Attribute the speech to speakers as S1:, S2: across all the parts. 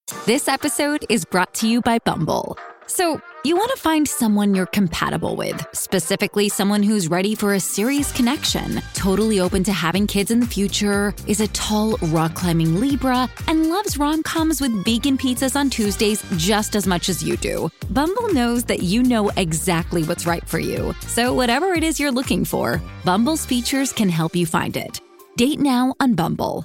S1: This episode is brought to you by Bumble. So, you want to find someone you're compatible with, specifically someone who's ready for a serious connection, totally open to having kids in the future, is a tall, rock-climbing Libra, and loves rom-coms with vegan pizzas on Tuesdays just as much as you do. Bumble knows that you know exactly what's right for you. So whatever it is you're looking for, Bumble's features can help you find it. Date now on Bumble.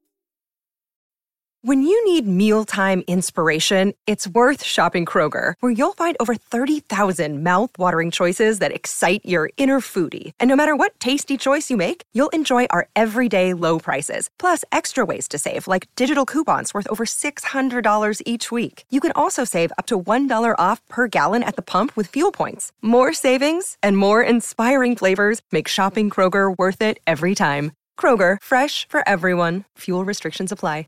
S2: When you need mealtime inspiration, it's worth shopping Kroger, where you'll find over 30,000 mouth-watering choices that excite your inner foodie. And no matter what tasty choice you make, you'll enjoy our everyday low prices, plus extra ways to save, like digital coupons worth over $600 each week. You can also save up to $1 off per gallon at the pump with fuel points. More savings and more inspiring flavors make shopping Kroger worth it every time. Kroger, fresh for everyone. Fuel restrictions apply.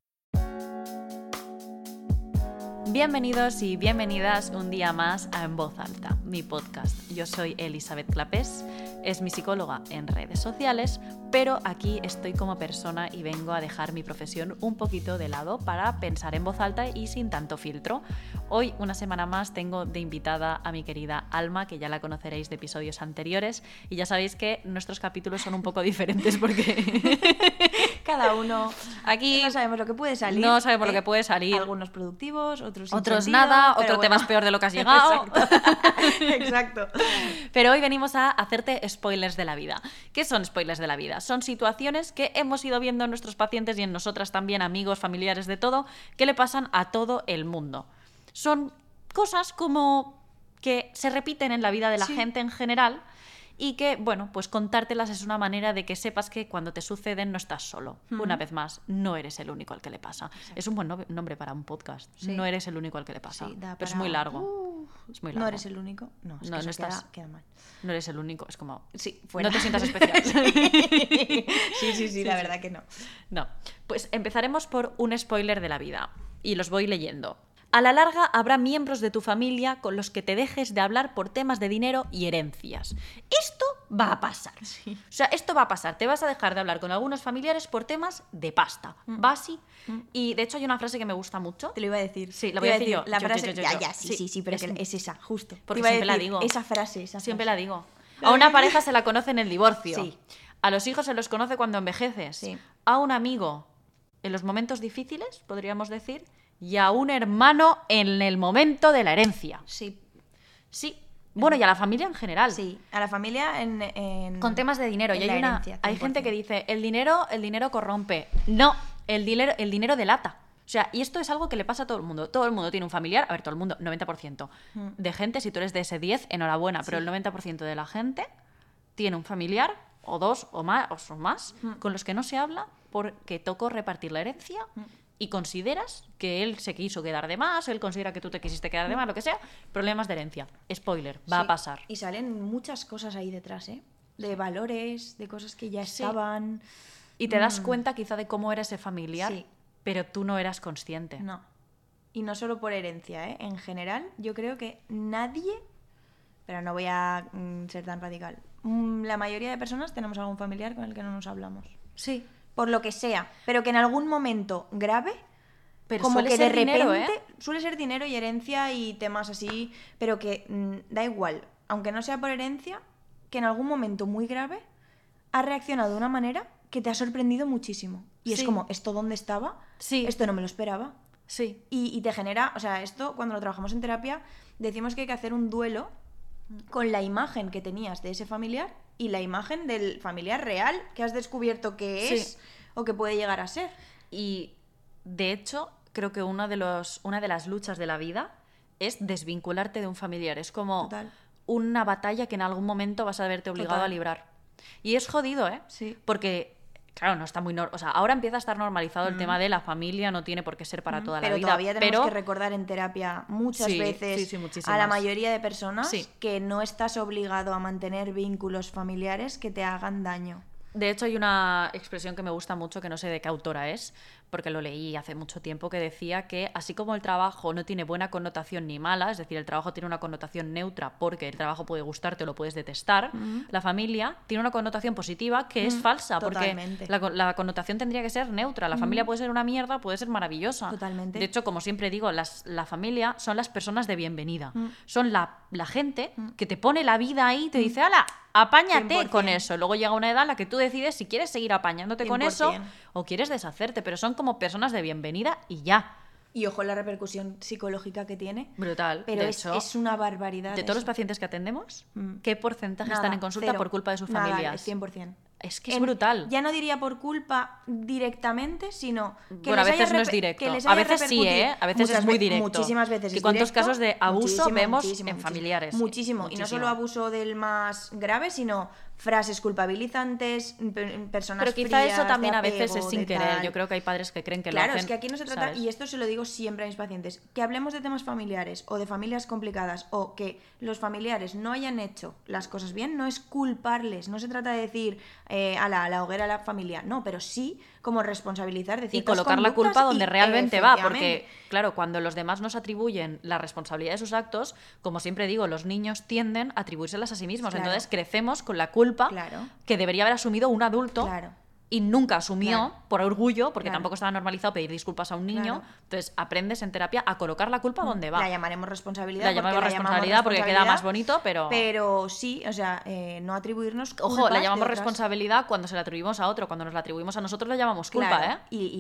S3: Bienvenidos y bienvenidas un día más a En Voz Alta, mi podcast. Yo soy Elisabeth Clapés, es mi psicóloga en redes sociales, pero aquí estoy como persona y vengo a dejar mi profesión un poquito de lado para pensar en voz alta y sin tanto filtro. Hoy, una semana más, tengo de invitada a mi querida Alma, que ya la conoceréis de episodios anteriores, y ya sabéis que nuestros capítulos son un poco diferentes porque
S4: cada uno
S3: aquí
S4: no sabemos lo que puede salir.
S3: No sabemos lo que puede salir.
S4: Algunos productivos, otros
S3: Otros
S4: sentido,
S3: nada,
S4: pero
S3: otro te
S4: bueno.
S3: vas peor de lo que has llegado.
S4: Exacto.
S3: Pero hoy venimos a hacerte spoilers de la vida. ¿Qué son spoilers de la vida? Son situaciones que hemos ido viendo en nuestros pacientes y en nosotras también, amigos, familiares, de todo, que le pasan a todo el mundo. Son cosas como que se repiten en la vida de la gente en general y que, bueno, pues contártelas es una manera de que sepas que cuando te suceden no estás solo. Una vez más, no eres el único al que le pasa. Exacto. Es un buen nombre para un podcast. Sí. No eres el único al que le pasa. Sí, pero es muy largo. Es muy largo.
S4: ¿No eres el único? No, es que eso
S3: estás...
S4: queda mal.
S3: No eres el único. Es como...
S4: Sí, fuera.
S3: No te sientas especial.
S4: sí, la verdad que no.
S3: No. Pues empezaremos por un spoiler de la vida. Y los voy leyendo. A la larga habrá miembros de tu familia con los que te dejes de hablar por temas de dinero y herencias. Esto va a pasar. Sí. O sea, esto va a pasar. Te vas a dejar de hablar con algunos familiares por temas de pasta. ¿Va así? Y de hecho hay una frase que me gusta mucho.
S4: Te lo iba a decir.
S3: Sí, la voy a decir yo.
S4: La frase...
S3: Yo.
S4: Sí, pero es esa, justo.
S3: Porque siempre la digo.
S4: Esa frase.
S3: Siempre la digo. A una pareja se la conoce en el divorcio.
S4: Sí.
S3: A los hijos se los conoce cuando envejeces.
S4: Sí.
S3: A un amigo en los momentos difíciles, podríamos decir, y a un hermano en el momento de la herencia.
S4: Sí.
S3: Bueno, y a la familia en general.
S4: Sí, a la familia en
S3: con temas de dinero. Y hay gente que dice, el dinero corrompe. No, el dinero delata. O sea, y esto es algo que le pasa a todo el mundo. Todo el mundo tiene un familiar. A ver, todo el mundo, 90% de gente, si tú eres de ese 10, enhorabuena. Pero el 90% de la gente tiene un familiar, o dos, o más, con los que no se habla porque tocó repartir la herencia y consideras que él se quiso quedar de más, él considera que tú te quisiste quedar de más, lo que sea, problemas de herencia. Spoiler, va a pasar.
S4: Y salen muchas cosas ahí detrás, ¿eh? De valores, de cosas que ya estaban.
S3: Y te das cuenta quizá de cómo era ese familiar, pero tú no eras consciente.
S4: No. Y no solo por herencia, ¿eh? En general, yo creo que nadie, pero no voy a ser tan radical, la mayoría de personas tenemos algún familiar con el que no nos hablamos.
S3: Sí.
S4: Por lo que sea, pero que en algún momento grave,
S3: pero
S4: como que de repente
S3: dinero,
S4: suele ser dinero y herencia y temas así, pero que da igual, aunque no sea por herencia, que en algún momento muy grave ha reaccionado de una manera que te ha sorprendido muchísimo. Y es como, ¿esto dónde estaba?
S3: Sí.
S4: Esto no me lo esperaba.
S3: Sí.
S4: Y te genera, o sea, esto cuando lo trabajamos en terapia decimos que hay que hacer un duelo con la imagen que tenías de ese familiar y la imagen del familiar real que has descubierto que es o que puede llegar a ser.
S3: Y de hecho, creo que una de las luchas de la vida es desvincularte de un familiar. Es como una batalla que en algún momento vas a verte obligado a librar. Y es jodido, ¿eh?
S4: Sí.
S3: Porque, claro, no está muy... O sea, ahora empieza a estar normalizado el tema de la familia, no tiene por qué ser para toda la vida.
S4: Pero todavía tenemos que recordar en terapia muchas veces a la mayoría de personas que no estás obligado a mantener vínculos familiares que te hagan daño.
S3: De hecho, hay una expresión que me gusta mucho, que no sé de qué autora es, porque lo leí hace mucho tiempo, que decía que así como el trabajo no tiene buena connotación ni mala, es decir, el trabajo tiene una connotación neutra porque el trabajo puede gustarte o lo puedes detestar, la familia tiene una connotación positiva que es falsa,
S4: Totalmente.
S3: porque la connotación tendría que ser neutra. La familia puede ser una mierda, puede ser maravillosa.
S4: Totalmente.
S3: De hecho, como siempre digo, la familia son las personas de bienvenida. Son la gente que te pone la vida ahí y te dice, ¡hala! Apáñate
S4: 100%.
S3: con eso. Luego llega una edad en la que tú decides si quieres seguir apañándote con eso
S4: 100%.
S3: o quieres deshacerte, pero son como personas de bienvenida y ya.
S4: Y ojo la repercusión psicológica que tiene.
S3: Brutal.
S4: Pero
S3: de
S4: es,
S3: hecho,
S4: es una barbaridad.
S3: de todos los
S4: eso.
S3: pacientes que atendemos,
S4: Mm.
S3: ¿qué porcentaje
S4: Nada,
S3: están en consulta
S4: 0.
S3: por culpa de sus
S4: Nada,
S3: familias?
S4: es 100%.
S3: Es que es brutal.
S4: Ya no diría por culpa directamente, sino que
S3: Bueno, a
S4: les haya
S3: veces no es
S4: reper-
S3: directo.
S4: que les
S3: A
S4: haya
S3: veces sí,
S4: repercutido.
S3: a veces es
S4: Muchas
S3: muy
S4: ve-
S3: directo.
S4: Muchísimas veces
S3: ¿Y
S4: es
S3: cuántos
S4: directo?
S3: casos de abuso vemos en familiares?
S4: Muchísimo. Y no
S3: Muchísimo.
S4: solo abuso del más grave, sino frases culpabilizantes, personas
S3: Pero quizá
S4: frías,
S3: eso también
S4: de
S3: a veces
S4: apego,
S3: es sin
S4: de
S3: querer.
S4: tal.
S3: Yo creo que hay padres que creen que
S4: Claro,
S3: lo hacen.
S4: es que aquí no se trata,
S3: ¿sabes?
S4: y esto se lo digo siempre a mis pacientes, que hablemos de temas familiares o de familias complicadas o que los familiares no hayan hecho las cosas bien, no es culparles, no se trata de decir a la hoguera a la familia, no, pero sí como responsabilizar de
S3: Y
S4: ciertas
S3: colocar la
S4: conductas
S3: culpa donde
S4: y,
S3: realmente va, porque,
S4: efectivamente,
S3: claro, cuando los demás nos atribuyen la responsabilidad de sus actos, como siempre digo, los niños tienden a atribuírselas a sí mismos.
S4: Claro.
S3: Entonces crecemos con la culpa
S4: Claro.
S3: que debería haber asumido un adulto.
S4: Claro.
S3: Y nunca asumió,
S4: Claro.
S3: por orgullo, porque
S4: Claro.
S3: tampoco estaba normalizado pedir disculpas a un niño.
S4: Claro.
S3: Entonces aprendes en terapia a colocar la culpa donde va.
S4: La llamaremos responsabilidad.
S3: La
S4: porque
S3: llamamos responsabilidad porque queda más bonito, pero...
S4: Pero sí, o sea, no atribuirnos
S3: Ojo,
S4: culpas
S3: la
S4: de
S3: llamamos
S4: otras.
S3: responsabilidad cuando se la atribuimos a otro. Cuando nos la atribuimos a nosotros la llamamos culpa,
S4: Claro,
S3: ¿eh?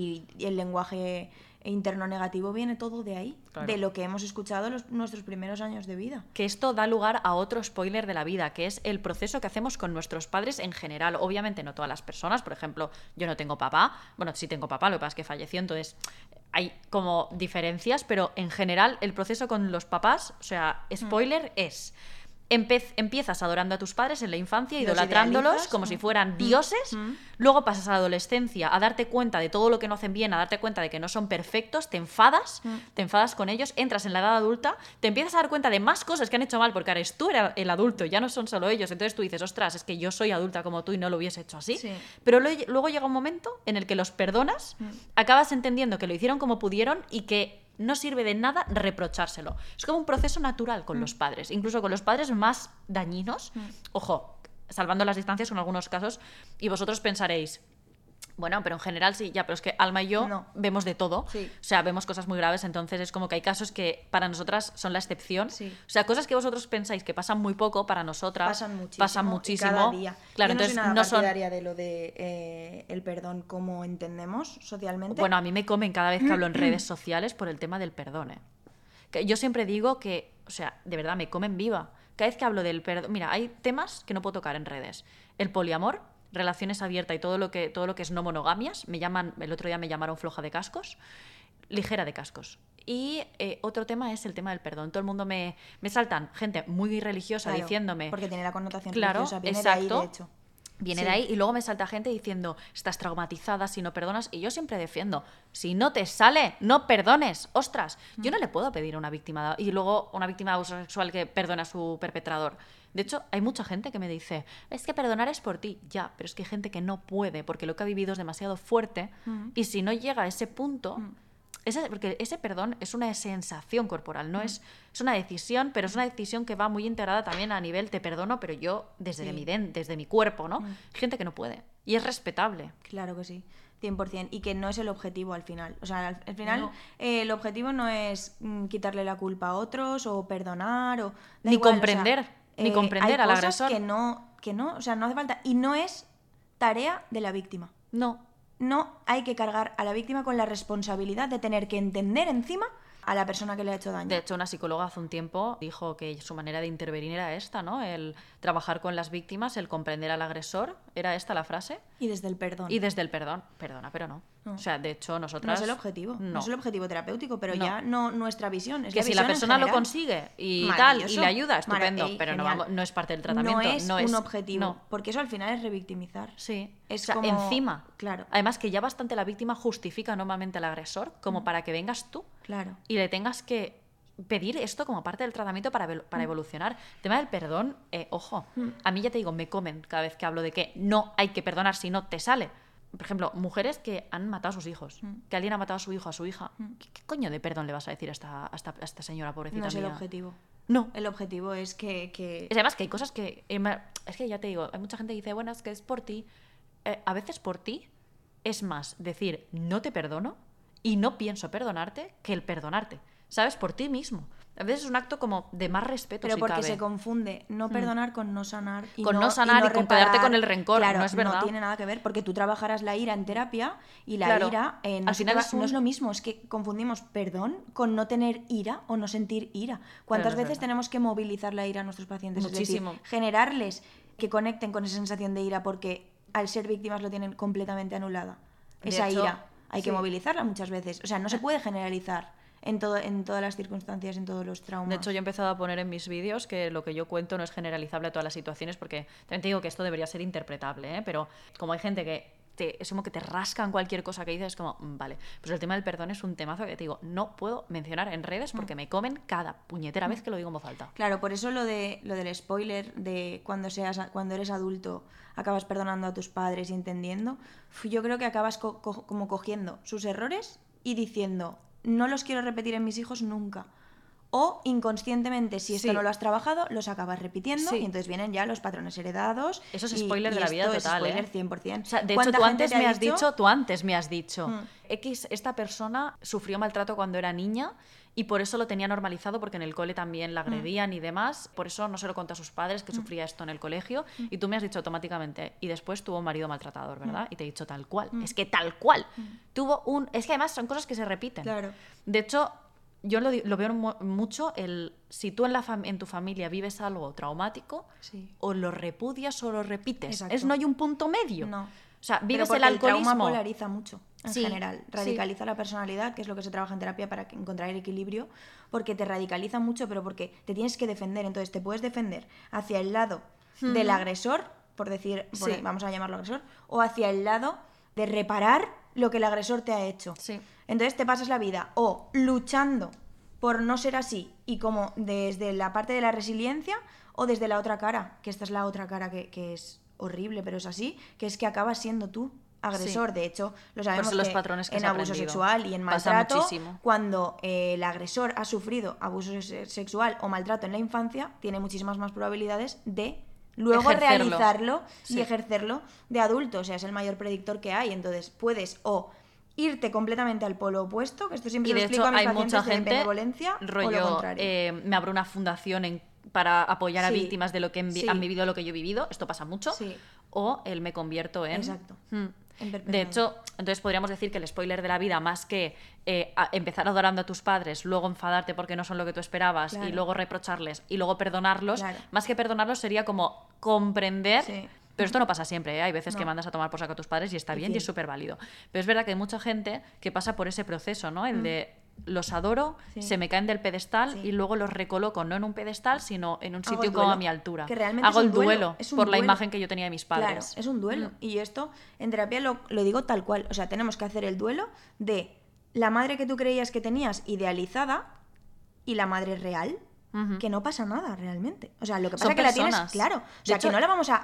S4: y el lenguaje interno negativo viene todo de ahí,
S3: Claro.
S4: de lo que hemos escuchado nuestros primeros años de vida.
S3: Que esto da lugar a otro spoiler de la vida, que es el proceso que hacemos con nuestros padres en general. Obviamente no todas las personas, por ejemplo, yo no tengo papá, bueno, sí tengo papá, lo que pasa es que falleció, entonces hay como diferencias, pero en general el proceso con los papás, o sea, spoiler es... Empiezas adorando a tus padres en la infancia,
S4: Los
S3: idolatrándolos
S4: idealizas.
S3: como si fueran dioses. Luego pasas a la adolescencia a darte cuenta de todo lo que no hacen bien, a darte cuenta de que no son perfectos, te enfadas con ellos, entras en la edad adulta, te empiezas a dar cuenta de más cosas que han hecho mal porque ahora eres tú el adulto, ya no son solo ellos. Entonces tú dices, ostras, es que yo soy adulta como tú y no lo hubiese hecho así.
S4: Sí.
S3: Pero luego llega un momento en el que los perdonas, acabas entendiendo que lo hicieron como pudieron y que no sirve de nada reprochárselo. Es como un proceso natural con los padres, incluso con los padres más dañinos. Ojo, salvando las distancias en algunos casos, y vosotros pensaréis, bueno, pero en general sí, ya, pero es que Alma y yo
S4: No.
S3: vemos de todo.
S4: Sí.
S3: O sea, vemos cosas muy graves, entonces es como que hay casos que para nosotras son la excepción.
S4: Sí.
S3: O sea, cosas que vosotros pensáis que pasan muy poco, para nosotras
S4: Pasan muchísimo. Y cada día.
S3: Claro,
S4: Yo no
S3: entonces
S4: soy nada
S3: no son...
S4: partidaria de lo de el perdón como entendemos socialmente.
S3: Bueno, a mí me comen cada vez que hablo en redes sociales por el tema del perdón. Que yo siempre digo que, o sea, de verdad, me comen viva. Cada vez que hablo del perdón... Mira, hay temas que no puedo tocar en redes. El poliamor, relaciones abiertas y todo lo que es no monogamias. El otro día me llamaron floja de cascos, ligera de cascos. Y otro tema es el tema del perdón. Todo el mundo me saltan gente muy religiosa
S4: Claro,
S3: diciéndome...
S4: porque tiene la connotación
S3: Claro,
S4: religiosa, viene
S3: exacto.
S4: de ahí, de hecho.
S3: Viene
S4: Sí.
S3: de ahí y luego me salta gente diciendo, estás traumatizada si no perdonas. Y yo siempre defiendo, si no te sale, no perdones. Ostras, yo no le puedo pedir a una víctima y luego una víctima de abuso sexual que perdone a su perpetrador. De hecho, hay mucha gente que me dice, es que perdonar es por ti. Ya, pero es que hay gente que no puede porque lo que ha vivido es demasiado fuerte y si no llega a ese punto... porque ese perdón es una sensación corporal, no es una decisión, pero es una decisión que va muy integrada también a nivel te perdono, pero yo desde,
S4: Sí.
S3: desde mi cuerpo, ¿no? Hay gente que no puede y es respetable.
S4: Claro que sí, 100%. Y que no es el objetivo al final. O sea, al final
S3: No.
S4: el objetivo no es quitarle la culpa a otros o perdonar o... da
S3: Ni
S4: igual,
S3: comprender, ni comprender
S4: hay
S3: al
S4: cosas
S3: agresor.
S4: que no, o sea, no hace falta. Y no es tarea de la víctima.
S3: No,
S4: No hay que cargar a la víctima con la responsabilidad de tener que entender encima a la persona que le ha hecho daño.
S3: de hecho una psicóloga hace un tiempo dijo que su manera de intervenir era esta, ¿no? El trabajar con las víctimas, el comprender al agresor, ¿era esta la frase?
S4: Y desde el perdón.
S3: Y desde el perdón, perdona, pero no.
S4: No.
S3: O sea, de hecho
S4: No
S3: nosotras...
S4: es el objetivo. No. es el objetivo terapéutico, pero
S3: No.
S4: ya no nuestra visión. Es
S3: Que
S4: la
S3: si la
S4: visión en
S3: persona lo
S4: general.
S3: consigue y tal, y
S4: Maravilloso.
S3: le ayuda, estupendo, pero no,
S4: genial.
S3: no es parte del tratamiento.
S4: No es un objetivo,
S3: No.
S4: porque eso al final es revictimizar.
S3: Sí,
S4: Es
S3: o sea,
S4: como...
S3: encima.
S4: Claro,
S3: Además que ya bastante la víctima justifica normalmente al agresor como para que vengas tú
S4: claro.
S3: y le tengas que pedir esto como parte del tratamiento para evolucionar. El tema del perdón, ojo, a mí ya te digo, me comen cada vez que hablo de que no hay que perdonar si no te sale. por ejemplo, mujeres que han matado a sus hijos, que alguien ha matado a su hijo, a su hija. ¿Qué coño de perdón le vas a decir a esta señora pobrecita
S4: No es el
S3: mía?
S4: objetivo.
S3: No.
S4: El objetivo es que...
S3: Es además que hay cosas que... Es que ya te digo, hay mucha gente que dice, bueno, es que es por ti. A veces por ti es más decir, no te perdono y no pienso perdonarte que el perdonarte. ¿Sabes? Por ti mismo. A veces es un acto como de más respeto,
S4: Pero
S3: si
S4: porque
S3: cabe.
S4: se confunde no perdonar con no sanar.
S3: Con no sanar y con
S4: reparar.
S3: quedarte con el rencor,
S4: Claro,
S3: no es verdad.
S4: No tiene nada que ver, porque tú trabajarás la ira en terapia y la
S3: Claro,
S4: ira
S3: al final
S4: no es lo mismo. Es que confundimos perdón con no tener ira o no sentir ira. ¿Cuántas
S3: Pero no es
S4: veces
S3: verdad.
S4: tenemos que movilizar la ira a nuestros pacientes?
S3: Muchísimo.
S4: Es decir, generarles que conecten con esa sensación de ira porque al ser víctimas lo tienen completamente anulada.
S3: De
S4: Esa
S3: hecho,
S4: ira hay que
S3: sí.
S4: movilizarla muchas veces. O sea, no se puede generalizar en todas las circunstancias, en todos los traumas.
S3: De hecho, yo he empezado a poner en mis vídeos que lo que yo cuento no es generalizable a todas las situaciones, porque también te digo que esto debería ser interpretable, ¿eh? Pero como hay gente que es como que te rascan cualquier cosa que dices, es como, vale. Pues el tema del perdón es un temazo que te digo, no puedo mencionar en redes porque me comen cada puñetera vez que lo digo en voz alta.
S4: Claro, por eso lo del spoiler de cuando eres adulto acabas perdonando a tus padres y entendiendo, yo creo que acabas como cogiendo sus errores y diciendo, no los quiero repetir en mis hijos nunca. O inconscientemente, si esto
S3: Sí.
S4: no lo has trabajado, los acabas repitiendo
S3: Sí.
S4: y entonces vienen ya los patrones heredados.
S3: Eso es
S4: y-
S3: spoiler
S4: y
S3: de la vida
S4: esto
S3: total,
S4: es spoiler
S3: ¿eh?
S4: 100%.
S3: O sea, de hecho,
S4: ¿Cuánta
S3: tú
S4: gente
S3: antes
S4: te ha
S3: me has dicho, X, esta persona sufrió maltrato cuando era niña y por eso lo tenía normalizado porque en el cole también la agredían y demás, por eso no se lo contó a sus padres que sufría esto en el colegio y tú me has dicho automáticamente, y después tuvo un marido maltratador, ¿verdad? Y te he dicho tal cual, es que tal cual. Es que además son cosas que se repiten.
S4: Claro.
S3: De hecho, yo lo veo mucho, si tú en tu familia vives algo traumático,
S4: Sí.
S3: o lo repudias o lo repites.
S4: Exacto.
S3: No hay un punto medio.
S4: No.
S3: O sea,
S4: Pero
S3: vives
S4: porque
S3: el
S4: el trauma
S3: alcoholismo.
S4: polariza mucho, en
S3: Sí,
S4: general.
S3: sí.
S4: Radicaliza la personalidad, que es lo que se trabaja en terapia para encontrar el equilibrio, porque te radicaliza mucho, pero porque te tienes que defender. Entonces te puedes defender hacia el lado del agresor,
S3: Sí.
S4: vamos a llamarlo agresor, o hacia el lado de reparar lo que el agresor te ha hecho.
S3: Sí.
S4: Entonces te pasas la vida o luchando por no ser así y como desde la parte de la resiliencia o desde la otra cara, que esta es la otra cara que es horrible, pero es así, que es que acabas siendo tú agresor.
S3: Sí.
S4: De hecho, lo sabemos
S3: Por eso los
S4: que
S3: patrones que
S4: en
S3: has
S4: abuso
S3: aprendido.
S4: sexual y en
S3: Pasa
S4: maltrato,
S3: muchísimo.
S4: cuando el agresor ha sufrido abuso sexual o maltrato en la infancia, tiene muchísimas más probabilidades de luego
S3: Ejercerlo.
S4: realizarlo
S3: Sí.
S4: y ejercerlo de adulto. O sea, es el mayor predictor que hay. Entonces, puedes o irte completamente al polo opuesto, que esto siempre
S3: Y
S4: lo
S3: de
S4: explico
S3: hecho
S4: a mis
S3: hay
S4: pacientes
S3: mucha
S4: de
S3: gente,
S4: benevolencia, o lo
S3: rollo,
S4: contrario.
S3: me abro una fundación para apoyar a
S4: Sí,
S3: víctimas de lo que
S4: sí.
S3: han vivido lo que yo he vivido, esto pasa mucho,
S4: Sí.
S3: o me convierto en...
S4: Exacto.
S3: Mm.
S4: En
S3: De
S4: perpetuador.
S3: hecho, entonces podríamos decir que el spoiler de la vida, más que empezar adorando a tus padres, luego enfadarte porque no son lo que tú esperabas,
S4: Claro.
S3: y luego reprocharles, y luego perdonarlos,
S4: Claro.
S3: más que perdonarlos sería como comprender...
S4: Sí.
S3: Pero esto no pasa siempre, ¿eh? Hay veces que
S4: No.
S3: mandas a tomar por saco a tus padres y está
S4: Y
S3: bien y es
S4: fin.
S3: súper válido. Pero es verdad que hay mucha gente que pasa por ese proceso, ¿no? El de los adoro,
S4: Sí.
S3: se me caen del pedestal
S4: Sí.
S3: y luego los recoloco no en un pedestal, sino en un
S4: Hago
S3: sitio
S4: el
S3: como a
S4: duelo,
S3: mi altura.
S4: que realmente
S3: Hago
S4: es un
S3: el duelo
S4: es un
S3: por la
S4: duelo.
S3: imagen que yo tenía de mis padres.
S4: Claro, es un duelo. Y esto en terapia lo digo tal cual. O sea, tenemos que hacer el duelo de la madre que tú creías que tenías idealizada y la madre real,
S3: Ujú.
S4: que no pasa nada realmente. O sea, lo que pasa
S3: Son
S4: es que la tienes,
S3: personas.
S4: claro. O
S3: De
S4: sea,
S3: hecho-
S4: que no la vamos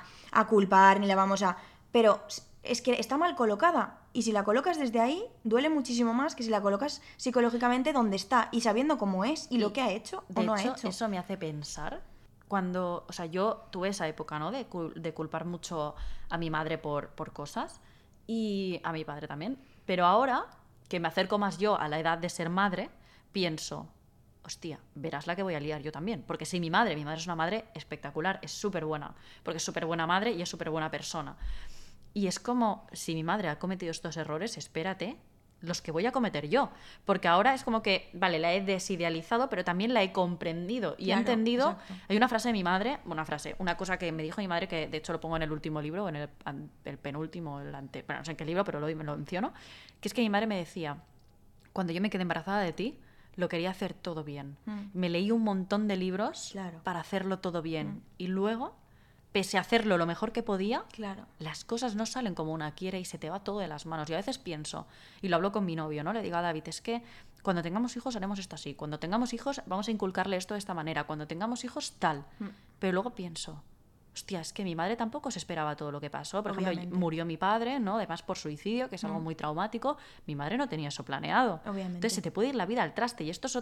S4: a culpar ni la vamos a... Pero es que está mal colocada. Y si la colocas desde ahí, duele muchísimo más que si la colocas psicológicamente donde está y sabiendo cómo es y lo que ha hecho o
S3: De
S4: no
S3: hecho,
S4: ha hecho.
S3: eso me hace pensar cuando, o sea, yo tuve esa época, ¿no? De culpar mucho a mi madre por cosas y a mi padre también. Pero ahora que me acerco más yo a la edad de ser madre, pienso, hostia, verás la que voy a liar yo también. Porque si mi madre es una madre espectacular, es súper buena, porque es súper buena madre y es súper buena persona. Y es como, si mi madre ha cometido estos errores, espérate, los que voy a cometer yo. Porque ahora es como que, vale, la he desidealizado, pero también la he comprendido y he
S4: Claro,
S3: entendido.
S4: exacto.
S3: Hay una frase de mi madre, una cosa que me dijo mi madre, que de hecho lo pongo en el último libro, en el penúltimo, bueno, no sé en qué libro, pero me lo menciono, que es que mi madre me decía, cuando yo me quedé embarazada de ti, lo quería hacer todo bien. Me leí un montón de libros
S4: Claro.
S3: para hacerlo todo bien. Y luego, pese a hacerlo lo mejor que podía,
S4: Claro.
S3: las cosas no salen como una quiere y se te va todo de las manos. Y a veces pienso, y lo hablo con mi novio, ¿no? Le digo a David, es que cuando tengamos hijos haremos esto así, cuando tengamos hijos vamos a inculcarle esto de esta manera, cuando tengamos hijos tal. Pero luego pienso, hostia, es que mi madre tampoco se esperaba todo lo que pasó. Por
S4: Obviamente.
S3: ejemplo, murió mi padre, ¿no? Además por suicidio, que es algo muy traumático. Mi madre no tenía eso planeado.
S4: Obviamente.
S3: Entonces se te puede ir la vida al traste. Y esto es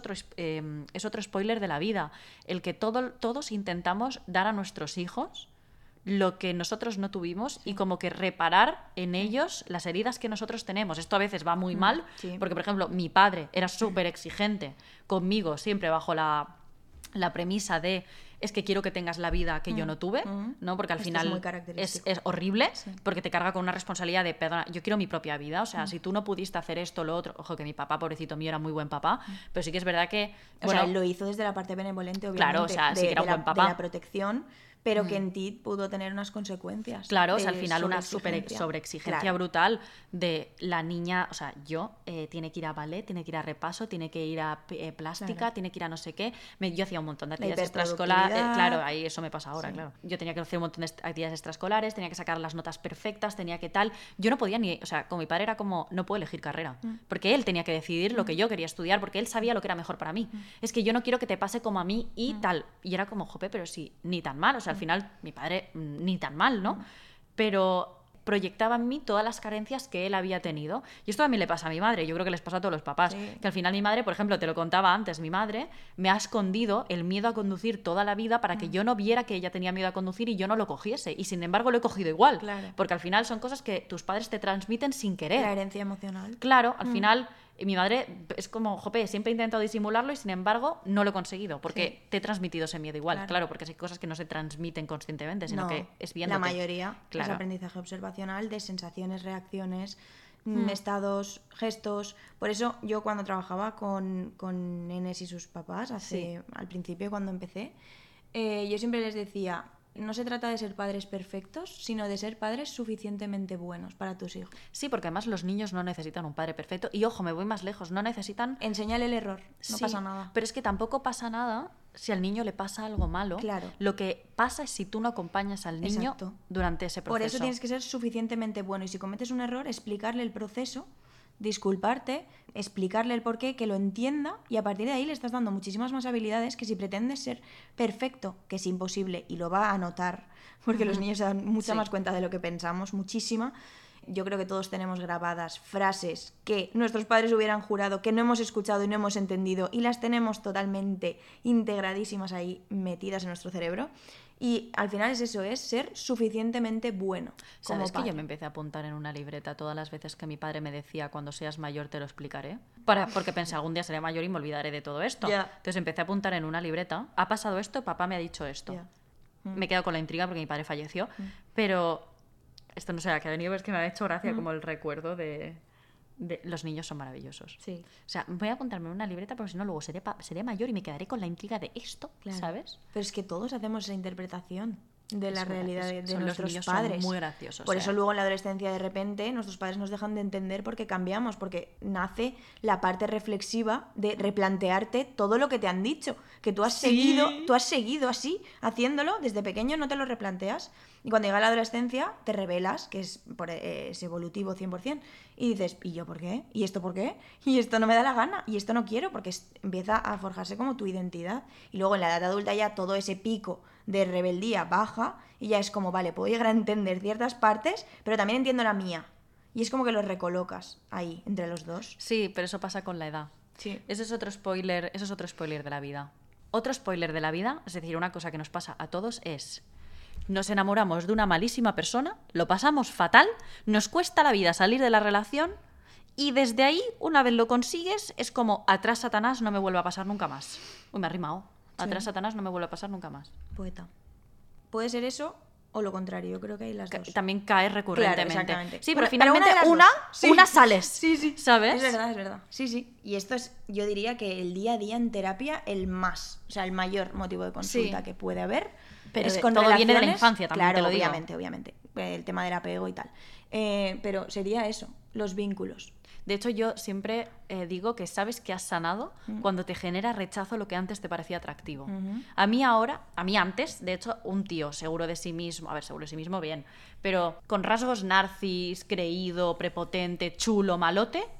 S3: otro spoiler de la vida. El que todos intentamos dar a nuestros hijos lo que nosotros no tuvimos y como que reparar en ellos las heridas que nosotros tenemos. Esto a veces va muy mal,
S4: sí.
S3: porque, por ejemplo, mi padre era súper exigente conmigo, siempre bajo la premisa de es que quiero que tengas la vida que yo no tuve, ¿no? Porque al
S4: Esto es
S3: final
S4: muy característico.
S3: es horrible, porque te carga con una responsabilidad de, perdona, yo quiero mi propia vida, o sea, si tú no pudiste hacer esto, lo otro, ojo que mi papá, pobrecito mío, era muy buen papá, pero sí que es verdad que...
S4: O sea, él lo hizo desde la parte benevolente, obviamente.
S3: Claro, o sea, sí que era un buen papá.
S4: De la protección, pero que en ti pudo tener unas consecuencias.
S3: Claro, o
S4: de
S3: sea, al final una
S4: sobreexigencia.
S3: sobreexigencia
S4: Claro.
S3: brutal de la niña, o sea, tiene que ir a ballet, tiene que ir a repaso, tiene que ir a plástica,
S4: Claro.
S3: tiene que ir a no sé qué. Yo hacía un montón de
S4: La
S3: actividades extraescolares,
S4: hiperproductividad.
S3: claro, ahí eso me pasa ahora, claro. Yo tenía que hacer un montón de actividades extraescolares, tenía que sacar las notas perfectas, tenía que tal. Yo no podía ni, o sea, con mi padre era como, no puedo elegir carrera, porque él tenía que decidir lo que yo quería estudiar, porque él sabía lo que era mejor para mí. Es que yo no quiero que te pase como a mí y tal. Y era como, jope, pero sí, ni tan mal. O sea, al final, mi padre ni tan mal, ¿no? Pero proyectaba en mí todas las carencias que él había tenido. Y esto también le pasa a mi madre, yo creo que les pasa a todos los papás.
S4: Sí.
S3: Que al final mi madre, por ejemplo, te lo contaba antes, mi madre me ha escondido el miedo a conducir toda la vida para que yo no viera que ella tenía miedo a conducir y yo no lo cogiese. Y sin embargo lo he cogido igual.
S4: Claro.
S3: Porque al final son cosas que tus padres te transmiten sin querer.
S4: La herencia emocional.
S3: Claro, al final mi madre es como, jope, siempre he intentado disimularlo y sin embargo no lo he conseguido porque te he transmitido ese miedo igual. Claro, porque hay cosas que no se transmiten conscientemente, sino
S4: No,
S3: que es viéndote.
S4: la mayoría es
S3: Claro.
S4: aprendizaje observacional de sensaciones, reacciones, estados, gestos. Por eso yo cuando trabajaba con nenes y sus papás, al principio cuando empecé, yo siempre les decía, no se trata de ser padres perfectos, sino de ser padres suficientemente buenos para tus hijos.
S3: Sí, porque además los niños no necesitan un padre perfecto. Y ojo, me voy más lejos, no necesitan...
S4: Enséñale el error, no
S3: Sí,
S4: pasa nada.
S3: Pero es que tampoco pasa nada si al niño le pasa algo malo.
S4: Claro.
S3: Lo que pasa es si tú no acompañas al niño
S4: Exacto.
S3: durante ese proceso.
S4: Por eso tienes que ser suficientemente bueno y si cometes un error, explicarle el proceso, disculparte, explicarle el porqué, que lo entienda y a partir de ahí le estás dando muchísimas más habilidades que si pretendes ser perfecto, que es imposible y lo va a notar, porque los niños se dan mucha más cuenta de lo que pensamos, muchísima. Yo creo que todos tenemos grabadas frases que nuestros padres hubieran jurado que no hemos escuchado y no hemos entendido y las tenemos totalmente integradísimas ahí, metidas en nuestro cerebro. Y al final es eso, es ser suficientemente bueno. Como
S3: ¿Sabes que
S4: padre.
S3: yo me empecé a apuntar en una libreta todas las veces que mi padre me decía cuando seas mayor te lo explicaré? Porque pensé algún día seré mayor y me olvidaré de todo esto.
S4: Ya.
S3: Entonces empecé a apuntar en una libreta. Ha pasado esto, papá me ha dicho esto.
S4: Ya.
S3: Me he quedado con la intriga porque mi padre falleció. Pero esto no sé a qué ha venido, pero es que me ha hecho gracia como el recuerdo de los niños son maravillosos.
S4: Sí.
S3: O sea, voy a apuntarme en una libreta porque si no luego seré mayor y me quedaré con la intriga de esto,
S4: Claro.
S3: ¿sabes?
S4: Pero es que todos hacemos esa interpretación de la
S3: Es muy
S4: realidad
S3: gracioso.
S4: de
S3: Los
S4: nuestros
S3: niños son
S4: padres.
S3: muy graciosos,
S4: Por eso
S3: ¿eh?
S4: luego en la adolescencia de repente nuestros padres nos dejan de entender porque cambiamos, porque nace la parte reflexiva de replantearte todo lo que te han dicho, que tú has seguido así haciéndolo desde pequeño, no te lo replanteas. Y cuando llega la adolescencia te revelas, que es evolutivo 100%, y dices, ¿y yo por qué? ¿Y esto por qué? Y esto no me da la gana, y esto no quiero, porque empieza a forjarse como tu identidad. Y luego en la edad adulta ya todo ese pico de rebeldía baja y ya es como, vale, puedo llegar a entender ciertas partes, pero también entiendo la mía. Y es como que los recolocas ahí, entre los dos.
S3: Sí, pero eso pasa con la edad.
S4: Sí.
S3: Eso es otro spoiler de la vida. Otro spoiler de la vida, es decir, una cosa que nos pasa a todos es... Nos enamoramos de una malísima persona, lo pasamos fatal, nos cuesta la vida salir de la relación y desde ahí, una vez lo consigues, es como atrás Satanás no me vuelve a pasar nunca más. Uy, me ha rimado. Atrás Satanás no me vuelve a pasar nunca más.
S4: Poeta. Puede ser eso o lo contrario, yo creo que hay las dos.
S3: También cae recurrentemente.
S4: Claro, exactamente.
S3: Sí, pero
S4: Una
S3: finalmente
S4: de las
S3: una
S4: dos. Sí.
S3: sales.
S4: Sí.
S3: ¿Sabes?
S4: Es verdad. Sí. Y esto es, yo diría que el día a día en terapia, el mayor motivo de consulta
S3: Sí.
S4: que puede haber.
S3: Pero
S4: es con
S3: todo viene de la
S4: relaciones,
S3: infancia, también
S4: claro,
S3: te lo digo.
S4: obviamente. El tema del apego y tal. Pero sería eso, los vínculos.
S3: De hecho, yo siempre digo que sabes que has sanado cuando te genera rechazo lo que antes te parecía atractivo. A mí antes, de hecho, un tío seguro de sí mismo, bien, pero con rasgos narcis, creído, prepotente, chulo, malote,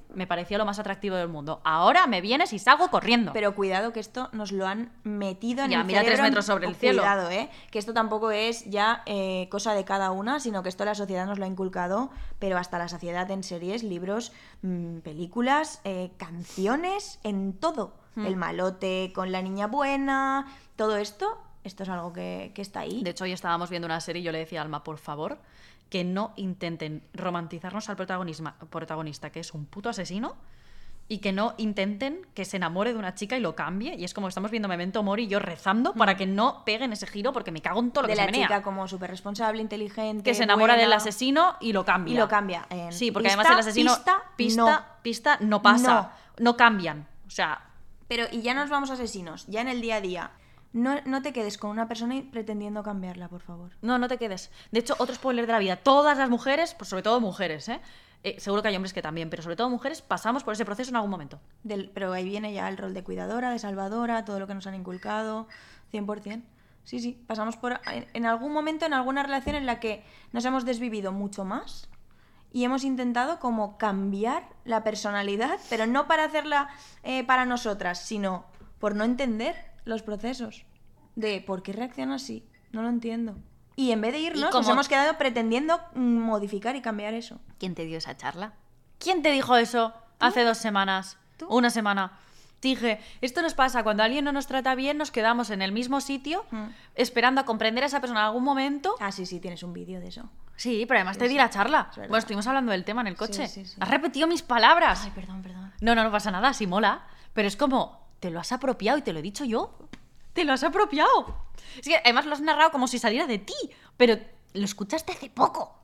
S3: me parecía lo más atractivo del mundo. Ahora me vienes y salgo corriendo.
S4: Pero cuidado que esto nos lo han metido en
S3: Ya,
S4: el
S3: mira,
S4: cerebro.
S3: 3 metros sobre el cielo.
S4: Cuidado, que esto tampoco es ya cosa de cada una, sino que esto la sociedad nos lo ha inculcado, pero hasta la saciedad en series, libros, películas, canciones, en todo. El malote con la niña buena, todo esto es algo que está ahí.
S3: De hecho, hoy estábamos viendo una serie y yo le decía a Alma, por favor, que no intenten romantizarnos al protagonista, que es un puto asesino, y que no intenten que se enamore de una chica y lo cambie. Y es como que estamos viendo Memento Mori y yo rezando para que no peguen ese giro, porque me cago en todo lo
S4: de
S3: que
S4: la
S3: se menea.
S4: chica como súper responsable, inteligente,
S3: Que se enamora
S4: buena,
S3: del asesino y lo cambia.
S4: y lo cambia.
S3: Sí, porque
S4: Pista,
S3: además el asesino... Pista no pasa. No cambian. O sea...
S4: Pero, y ya nos vamos a asesinos, ya en el día a día. No te quedes con una persona pretendiendo cambiarla, por favor.
S3: No te quedes. De hecho, otro spoiler de la vida. Todas las mujeres, pues sobre todo mujeres, seguro que hay hombres que también, pero sobre todo mujeres, pasamos por ese proceso en algún momento.
S4: Pero ahí viene ya el rol de cuidadora, de salvadora, todo lo que nos han inculcado, 100%. Sí, pasamos por en algún momento, en alguna relación en la que nos hemos desvivido mucho más y hemos intentado como cambiar la personalidad, pero no para hacerla para nosotras, sino por no entender los procesos de por qué reacciona así, no lo entiendo. Y en vez de irnos, nos hemos quedado pretendiendo modificar y cambiar eso.
S3: ¿Quién te dio esa charla? ¿Quién te dijo eso hace 2 semanas?
S4: ¿Tú?
S3: Una semana. Dije, esto nos pasa cuando alguien no nos trata bien, nos quedamos en el mismo sitio esperando a comprender a esa persona en algún momento.
S4: Ah, sí, tienes un vídeo de eso.
S3: Sí, pero además te di la charla. Bueno, estuvimos hablando del tema en el coche.
S4: Sí.
S3: Has repetido mis palabras.
S4: Ay, perdón.
S3: No pasa nada, sí mola. Pero es como, te lo has apropiado y te lo he dicho yo. Te lo has apropiado. Es que además lo has narrado como si saliera de ti, pero lo escuchaste hace poco.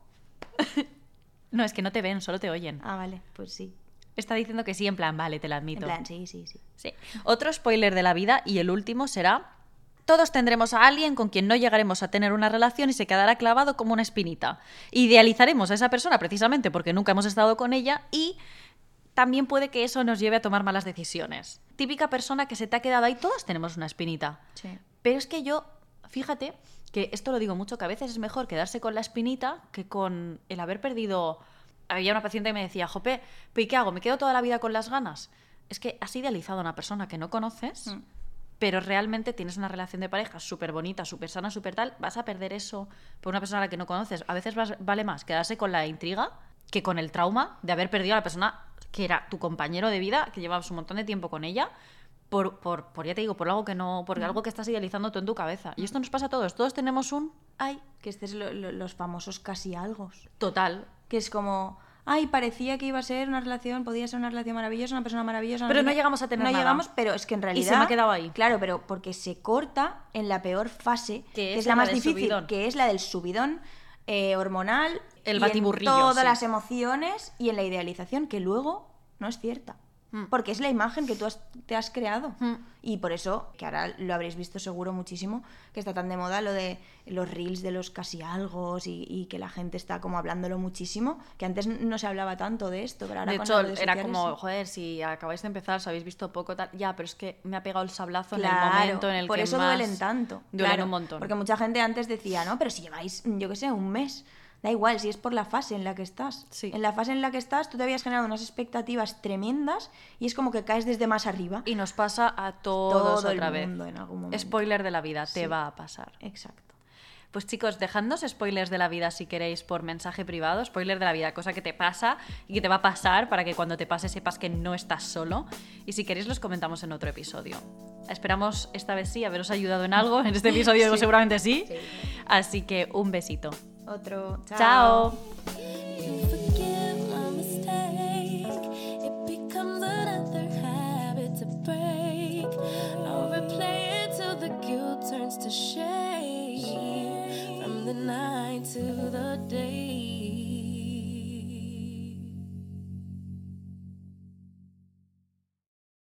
S3: No, es que no te ven, solo te oyen.
S4: Ah, vale, pues sí.
S3: Está diciendo que sí, en plan, vale, te lo
S4: En
S3: admito.
S4: plan, sí.
S3: Sí. Otro spoiler de la vida, y el último será: todos tendremos a alguien con quien no llegaremos a tener una relación y se quedará clavado como una espinita. Idealizaremos a esa persona precisamente porque nunca hemos estado con ella, y también puede que eso nos lleve a tomar malas decisiones. Típica persona que se te ha quedado ahí, todos tenemos una espinita.
S4: Sí.
S3: Pero es que yo, fíjate, que esto lo digo mucho, que a veces es mejor quedarse con la espinita que con el haber perdido... Había una paciente que me decía, jope, ¿pero qué hago? ¿Me quedo toda la vida con las ganas? Es que has idealizado a una persona que no conoces, pero realmente tienes una relación de pareja súper bonita, súper sana, súper tal, vas a perder eso por una persona a la que no conoces. A veces vale más quedarse con la intriga que con el trauma de haber perdido a la persona que era tu compañero de vida, que llevabas un montón de tiempo con ella, por ya te digo, por algo que no, por algo que estás idealizando tú en tu cabeza. Y esto nos pasa a todos tenemos un ay.
S4: Que este es los famosos casi algo.
S3: Total.
S4: Que es como, ay, parecía que iba a ser una relación, podía ser una relación maravillosa, una persona maravillosa.
S3: Pero no llegamos a tener
S4: No
S3: nada.
S4: llegamos, pero es que en realidad...
S3: Y se me ha quedado ahí.
S4: Claro, pero porque se corta en la peor fase,
S3: Que
S4: que
S3: es
S4: la
S3: la
S4: más
S3: del
S4: difícil,
S3: subidón.
S4: que es la del subidón hormonal.
S3: El
S4: y
S3: batiburrillo,
S4: en todas
S3: sí.
S4: las emociones y en la idealización, que luego no es cierta. Porque es la imagen que tú te has creado. Y por eso, que ahora lo habréis visto seguro muchísimo, que está tan de moda lo de los reels de los casi algos y que la gente está como hablándolo muchísimo, que antes no se hablaba tanto de esto, pero ahora
S3: De
S4: con
S3: hecho,
S4: las redes
S3: era
S4: sociales,
S3: como,
S4: sí.
S3: joder, si acabáis de empezar, os habéis visto poco, tal. Ya, pero es que me ha pegado el sablazo en el
S4: Claro,
S3: momento en el
S4: por
S3: que
S4: eso
S3: más
S4: duelen tanto.
S3: Duelen
S4: Claro,
S3: un montón.
S4: Porque mucha gente antes decía, no, pero si lleváis, yo qué sé, un mes. Da igual, si es por la fase en la que estás.
S3: Sí.
S4: En la fase en la que estás, tú te habías generado unas expectativas tremendas y es como que caes desde más arriba.
S3: Y nos pasa a todos
S4: Todo el
S3: otra vez.
S4: mundo en algún momento.
S3: Spoiler de la vida, te
S4: Sí.
S3: va a pasar.
S4: Exacto.
S3: Pues chicos, dejadnos spoilers de la vida si queréis por mensaje privado. Spoiler de la vida, cosa que te pasa y que te va a pasar para que cuando te pase sepas que no estás solo. Y si queréis los comentamos en otro episodio. Esperamos esta vez sí haberos ayudado en algo. En este episodio
S4: Sí.
S3: seguramente sí.
S4: Sí.
S3: Así que un besito.
S4: Otro.
S3: Chao.